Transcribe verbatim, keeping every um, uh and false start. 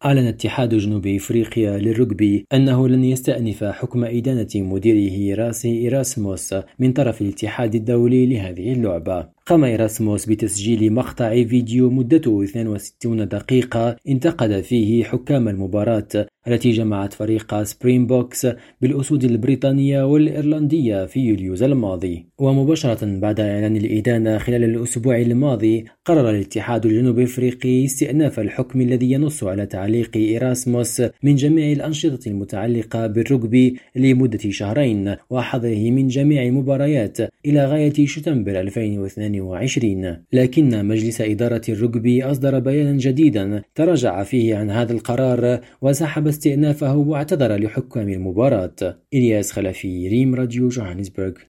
أعلن اتحاد جنوب إفريقيا للرجبي أنه لن يستأنف حكم إدانة مديره راسي إيراسموس من طرف الاتحاد الدولي لهذه اللعبة. قام إيراسموس بتسجيل مقطع فيديو مدته اثنين وستين دقيقة انتقد فيه حكام المباراة التي جمعت فريق سبرين بوكس بالأسود البريطانية والإيرلندية في يوليوز الماضي. ومباشرة بعد إعلان الإدانة خلال الأسبوع الماضي، قرر الاتحاد الجنوب إفريقي استئناف الحكم الذي ينص على تعليق إيراسموس من جميع الأنشطة المتعلقة بالرجبي لمدة شهرين وحظره من جميع المباريات إلى غاية شتنبر ألفين واثنين وعشرين. لكن مجلس إدارة الرجبي أصدر بيانا جديدا تراجع فيه عن هذا القرار وسحب استئنافه واعتذر لحكام المباراة. إلياس خلفي، ريم راديو، جوهانسبرغ.